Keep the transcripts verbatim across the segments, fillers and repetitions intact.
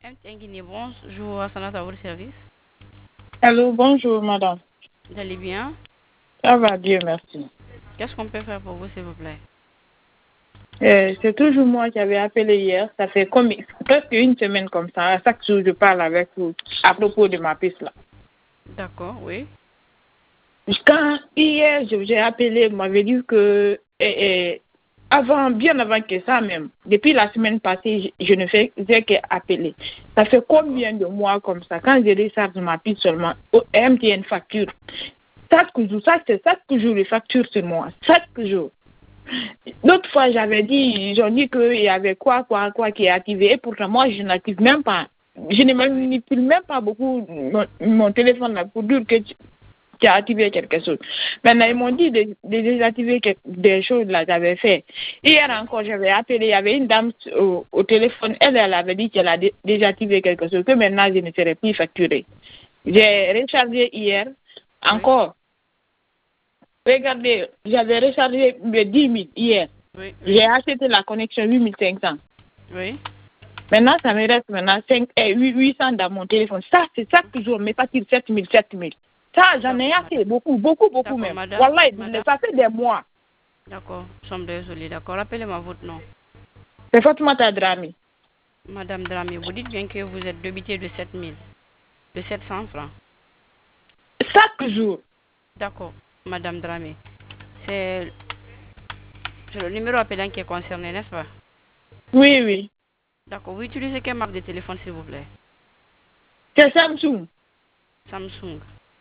M T N Guinée, bonjour, Assanat à votre service. Allô, bonjour madame. Vous allez bien? Ça va bien, merci. Qu'est-ce qu'on peut faire pour vous, s'il vous plaît? Euh, c'est toujours moi qui avais appelé hier. Ça fait combien, presque une semaine comme ça. Chaque jour, je parle avec vous à propos de ma piste là. D'accord, oui. Quand hier, je- j'ai appelé, vous m'avez dit que eh, eh, avant, bien avant que ça même, depuis la semaine passée, je, je ne faisais qu'appeler. Ça fait combien de mois comme ça? Quand je recharge ma piste seulement, au M T N facture. Chaque jour, ça c'est chaque jour les factures sur moi. Chaque jour. L'autre fois, j'avais dit, ils ont dit qu'il y avait quoi, quoi, quoi qui est activé. Et pourtant, moi, je n'active même pas. Je ne manipule même pas beaucoup mon, mon téléphone là pour dire que tu, tu as activé quelque chose. Maintenant, ils m'ont dit de, de désactiver quelque- des choses là, j'avais fait. Hier encore, j'avais appelé, il y avait une dame au, au téléphone. Elle, elle avait dit qu'elle a dé- désactivé quelque chose, que maintenant, je ne serai plus facturée. J'ai rechargé hier, Oui, encore. Regardez, j'avais rechargé de dix mille hier. oui, oui, J'ai acheté la connexion huit mille cinq cents. oui. Maintenant, ça me reste maintenant cinq, eh, huit cents dans mon téléphone. Ça, c'est ça que je me facture sept mille, sept mille. Ça, j'en ai D'accord, assez, madame. beaucoup, beaucoup, beaucoup D'accord, même. madame. Voilà, Madame. ça fait des mois. D'accord, nous sommes désolés. D'accord, rappelez-moi votre nom. C'est Fatoumata Drami. Madame Dramé, vous dites bien que vous êtes débité de sept mille, de sept cents francs. Chaque jour. D'accord, Madame Dramé. C'est c'est le numéro appelant qui est concerné, n'est-ce pas? Oui, oui. D'accord, vous utilisez quelle marque de téléphone, s'il vous plaît? C'est Samsung. Samsung.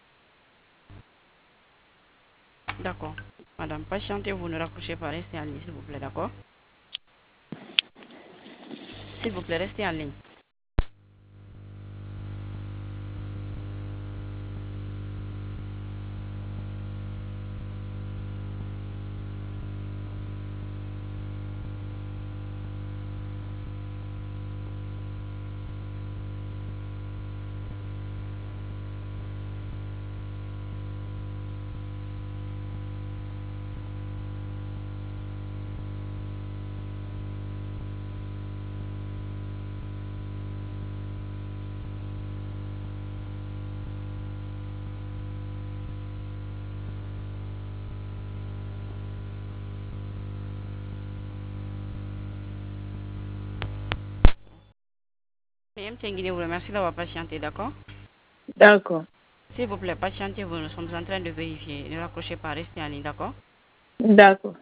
D'accord. Madame, patientez, vous ne raccrochez pas, restez en ligne, s'il vous plaît, d'accord? S'il vous plaît, restez en ligne. M T N Guinée vous remercie d'avoir patienté, d'accord? D'accord. S'il vous plaît, patientez, vous, nous sommes en train de vérifier. Ne raccrochez pas, restez en ligne, d'accord? D'accord.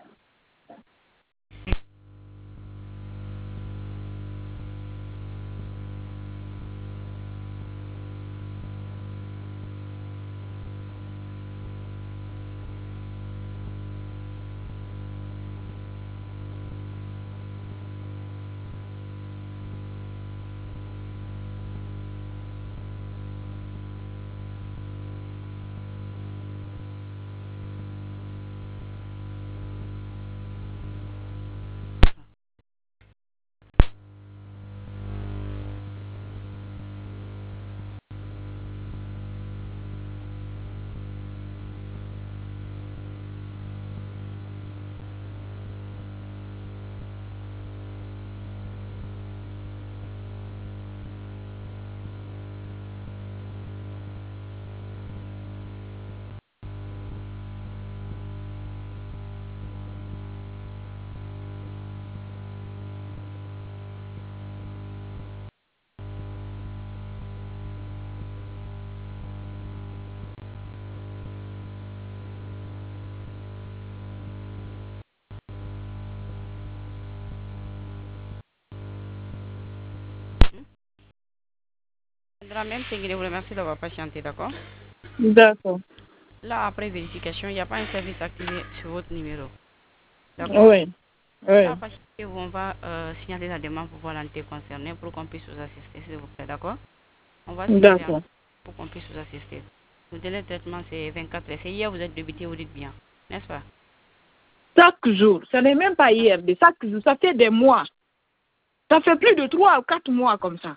Madame M T N Guinée vous remercie d'avoir patienté, d'accord? D'accord. Là, après vérification, il n'y a pas un service activé sur votre numéro, d'accord? Oui. Oui. Là, patientez, on va euh, signaler la demande pour voir l'entité concernée pour qu'on puisse vous assister, s'il vous plaît, d'accord? On va signaler en- D'accord. pour qu'on puisse vous assister. Le délai de traitement, c'est vingt-quatre heures. C'est hier, vous êtes débité, vous dites bien, n'est-ce pas? Chaque jour. Ce n'est même pas hier. De chaque jour. Ça fait des mois. Ça fait plus de trois ou quatre mois comme ça.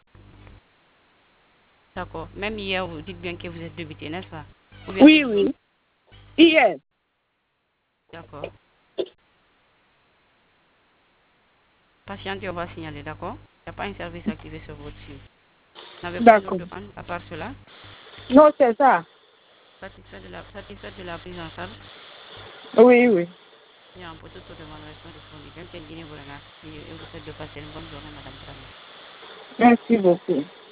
D'accord. Même hier, vous dites bien que vous êtes débité, n'est-ce pas? Ou bien Oui, toute journée. oui. Hier. D'accord. Patientez, on va signaler, d'accord? Il n'y a pas un service activé sur votre site. n'avez pas une autre D'accord. demande à part cela? Non, c'est ça. Satisfait de la, satisfait de la prise en charge? Oui, oui. Bien, pour toute autre demande, restons disponibles. Quelqu'un Guinée vous remercie et vous souhaite de passer une bonne journée, Madame Dramé. Merci beaucoup.